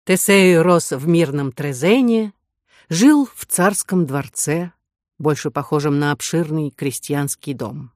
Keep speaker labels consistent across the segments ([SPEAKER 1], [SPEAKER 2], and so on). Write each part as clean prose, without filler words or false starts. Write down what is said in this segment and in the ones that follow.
[SPEAKER 1] Тесей рос в мирном Трезене, жил в царском дворце, больше похожем на обширный крестьянский дом.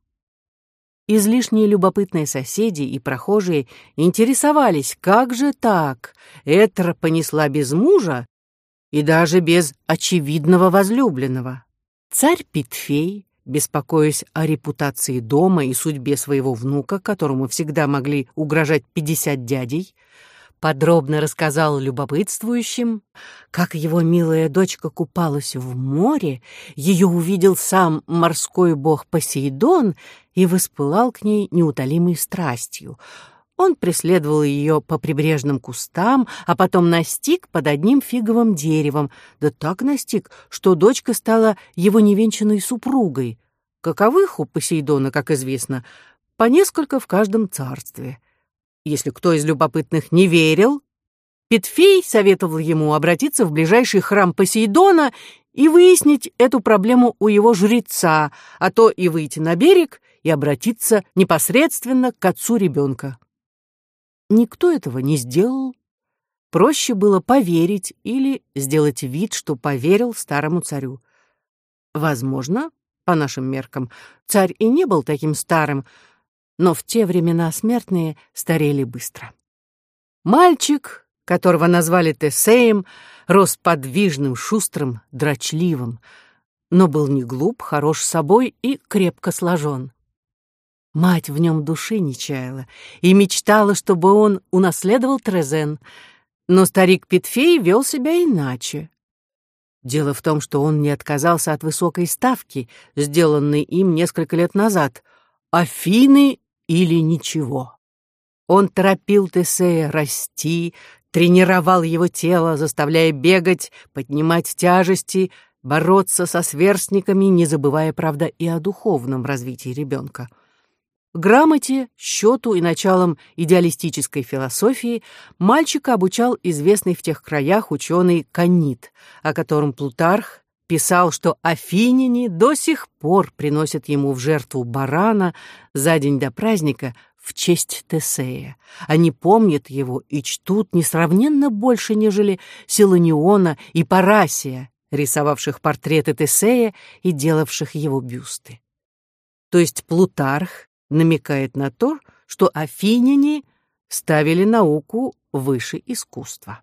[SPEAKER 1] Излишне любопытные соседи и прохожие интересовались, как же так, Этра понесла без мужа и даже без очевидного возлюбленного. Царь Питфей, беспокоясь о репутации дома и судьбе своего внука, которому всегда могли угрожать 50 дядей, подробно рассказал любопытствующим, как его милая дочка купалась в море, ее увидел сам морской бог Посейдон и воспылал к ней неутолимой страстью. Он преследовал ее по прибрежным кустам, а потом настиг под одним фиговым деревом, да так настиг, что дочка стала его невенчанной супругой. Каковых у Посейдона, как известно, по несколько в каждом царстве. Если кто из любопытных не верил, Питфей советовал ему обратиться в ближайший храм Посейдона и выяснить эту проблему у его жреца, а то и выйти на берег и обратиться непосредственно к отцу ребенка. Никто этого не сделал. Проще было поверить или сделать вид, что поверил старому царю. Возможно, по нашим меркам, царь и не был таким старым, но в те времена смертные старели быстро. Мальчик, которого назвали Тесеем, рос подвижным, шустрым, дрочливым, но был не глуп, хорош собой и крепко сложен. Мать в нем души не чаяла и мечтала, чтобы он унаследовал Трезен, но старик Питфей вел себя иначе. Дело в том, что он не отказался от высокой ставки, сделанной им несколько лет назад — Афины или ничего. Он торопил Тесея расти, тренировал его тело, заставляя бегать, поднимать тяжести, бороться со сверстниками, не забывая, правда, и о духовном развитии ребенка. Грамоте, счету и началам идеалистической философии мальчика обучал известный в тех краях ученый Канит, о котором Плутарх писал, что афиняне до сих пор приносят ему в жертву барана за день до праздника в честь Тесея. Они помнят его и чтут несравненно больше, нежели Силаниона и Парасия, рисовавших портреты Тесея и делавших его бюсты. То есть Плутарх намекает на то, что афиняне ставили науку выше искусства.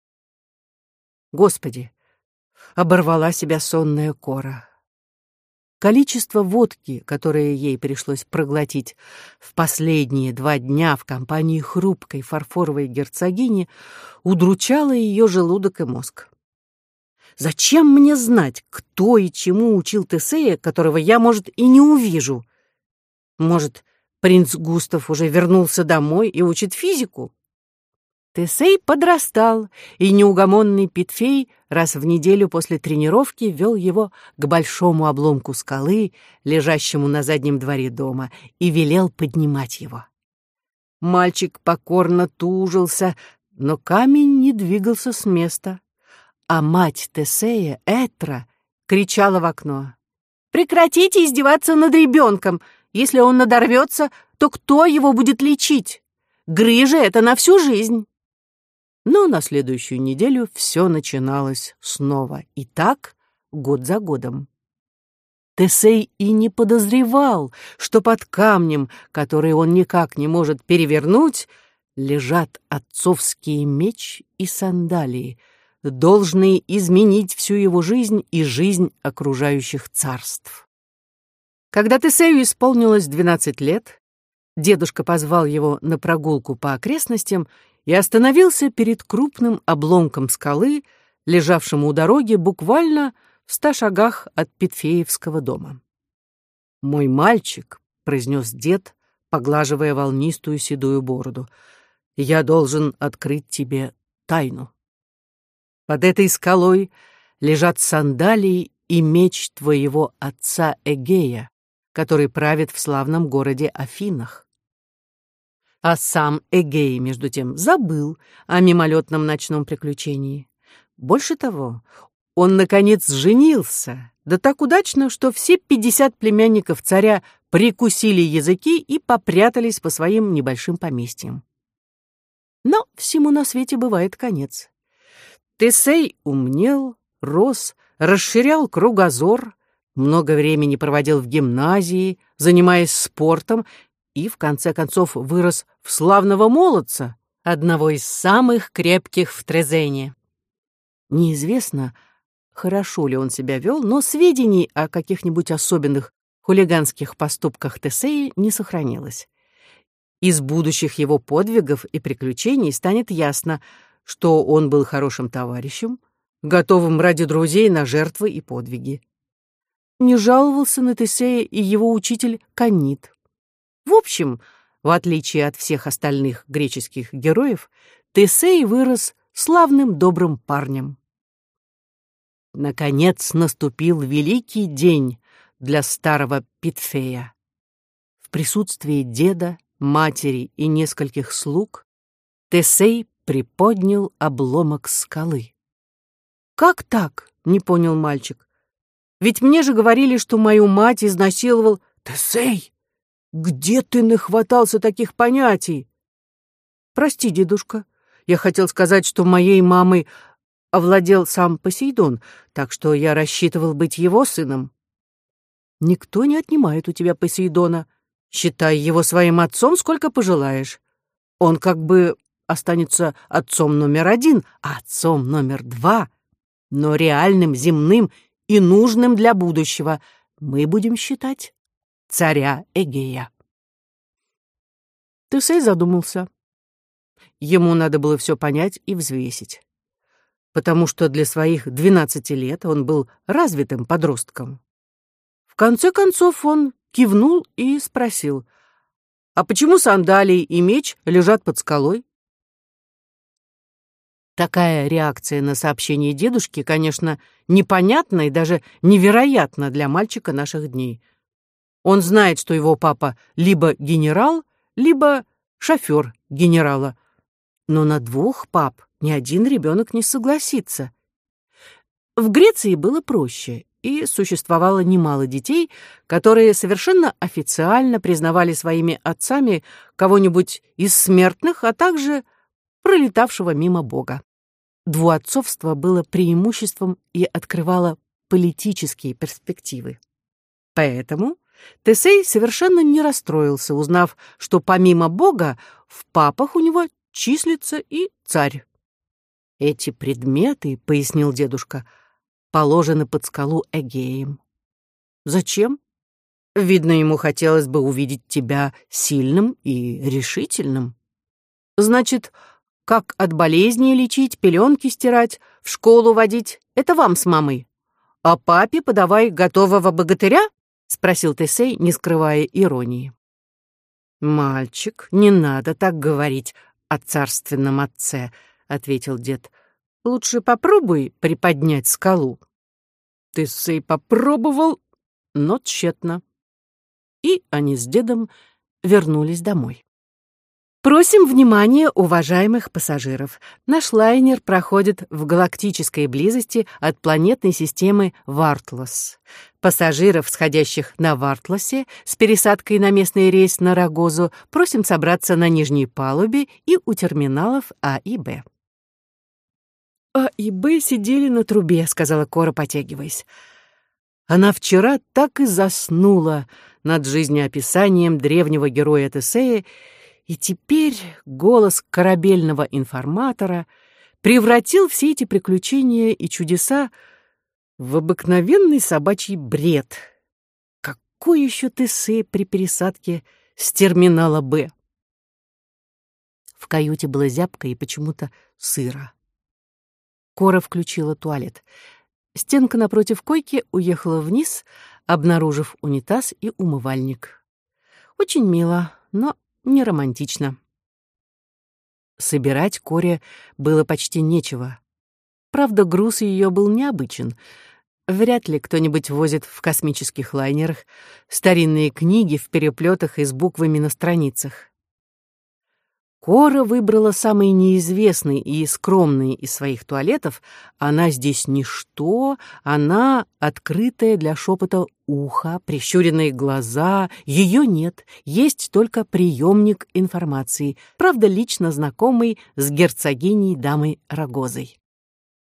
[SPEAKER 1] Господи, оборвала себя сонная Кора. Количество водки, которое ей пришлось проглотить в последние 2 дня в компании хрупкой фарфоровой герцогини, удручало ее желудок и мозг. Зачем мне знать, кто и чему учил Тесея, которого я, может, и не увижу? Может, принц Густав уже вернулся домой и учит физику? Тесей подрастал, и неугомонный Питфей раз в неделю после тренировки вел его к большому обломку скалы, лежащему на заднем дворе дома, и велел поднимать его. Мальчик покорно тужился, но камень не двигался с места, а мать Тесея, Этра, кричала в окно: «Прекратите издеваться над ребенком! Если он надорвется, то кто его будет лечить? Грыжа — это на всю жизнь!» Но на следующую неделю все начиналось снова, и так год за годом. Тесей и не подозревал, что под камнем, который он никак не может перевернуть, лежат отцовские меч и сандалии, должные изменить всю его жизнь и жизнь окружающих царств. Когда Тесею исполнилось 12 лет, дедушка позвал его на прогулку по окрестностям и остановился перед крупным обломком скалы, лежавшим у дороги буквально в 100 шагах от Питфеевского дома. «Мой мальчик», — произнес дед, поглаживая волнистую седую бороду, — «я должен открыть тебе тайну. Под этой скалой лежат сандалии и меч твоего отца Эгея, который правит в славном городе Афинах». А сам Эгей, между тем, забыл о мимолетном ночном приключении. Больше того, он, наконец, женился, да так удачно, что все 50 племянников царя прикусили языки и попрятались по своим небольшим поместьям. Но всему на свете бывает конец. Тесей умнел, рос, расширял кругозор, много времени проводил в гимназии, занимаясь спортом, и, в конце концов, вырос в славного молодца, одного из самых крепких в Трезене. Неизвестно, хорошо ли он себя вел, но сведений о каких-нибудь особенных хулиганских поступках Тесея не сохранилось. Из будущих его подвигов и приключений станет ясно, что он был хорошим товарищем, готовым ради друзей на жертвы и подвиги. Не жаловался на Тесея и его учитель Канит. В общем, в отличие от всех остальных греческих героев, Тесей вырос славным добрым парнем. Наконец наступил великий день для старого Питфея. В присутствии деда, матери и нескольких слуг Тесей приподнял обломок скалы. «Как так?» — не понял мальчик. «Ведь мне же говорили, что мою мать изнасиловал...» «Тесей, где ты нахватался таких понятий?» «Прости, дедушка, я хотел сказать, что моей мамой овладел сам Посейдон, так что я рассчитывал быть его сыном». «Никто не отнимает у тебя Посейдона. Считай его своим отцом, сколько пожелаешь. Он как бы останется отцом номер 1, а отцом номер 2, но реальным, земным и нужным для будущего. Мы будем считать царя Эгея». Тесей задумался. Ему надо было все понять и взвесить, потому что для своих 12 лет он был развитым подростком. В конце концов он кивнул и спросил: «А почему сандалии и меч лежат под скалой?» Такая реакция на сообщение дедушки, конечно, непонятна и даже невероятна для мальчика наших дней. Он знает, что его папа либо генерал, либо шофер генерала. Но на 2 пап ни один ребенок не согласится. В Греции было проще, и существовало немало детей, которые совершенно официально признавали своими отцами кого-нибудь из смертных, а также пролетавшего мимо Бога. Двуотцовство было преимуществом и открывало политические перспективы. Поэтому Тесей совершенно не расстроился, узнав, что помимо Бога в папах у него числится и царь. «Эти предметы, — пояснил дедушка, — положены под скалу Эгеем». «Зачем?» «Видно, ему хотелось бы увидеть тебя сильным и решительным». «Значит, как от болезни лечить, пеленки стирать, в школу водить — это вам с мамой. А папе подавай готового богатыря?» — спросил Тесей, не скрывая иронии. «Мальчик, не надо так говорить о царственном отце», — ответил дед. «Лучше попробуй приподнять скалу». Тесей попробовал, но тщетно. И они с дедом вернулись домой. Просим внимания уважаемых пассажиров. Наш лайнер проходит в галактической близости от планетной системы Вартлос. Пассажиров, сходящих на Вартлосе с пересадкой на местный рейс на Рагозу, просим собраться на нижней палубе и у терминалов А и Б. «А и Б сидели на трубе», — сказала Кора, потягиваясь. Она вчера так и заснула над жизнеописанием древнего героя Тесея, и теперь голос корабельного информатора превратил все эти приключения и чудеса в обыкновенный собачий бред. Какой еще Тесей при пересадке с терминала «Б»? В каюте было зябко и почему-то сыро. Кора включила туалет. Стенка напротив койки уехала вниз, обнаружив унитаз и умывальник. Очень мило, но не романтично. Собирать Коре было почти нечего. Правда, груз ее был необычен. Вряд ли кто-нибудь возит в космических лайнерах старинные книги в переплетах и с буквами на страницах. Кора выбрала самый неизвестный и скромный из своих туалетов. Она здесь ничто, она открытая для шепота ухо, прищуренные глаза. Ее нет, есть только приемник информации, правда, лично знакомый с герцогиней дамой Рагозой.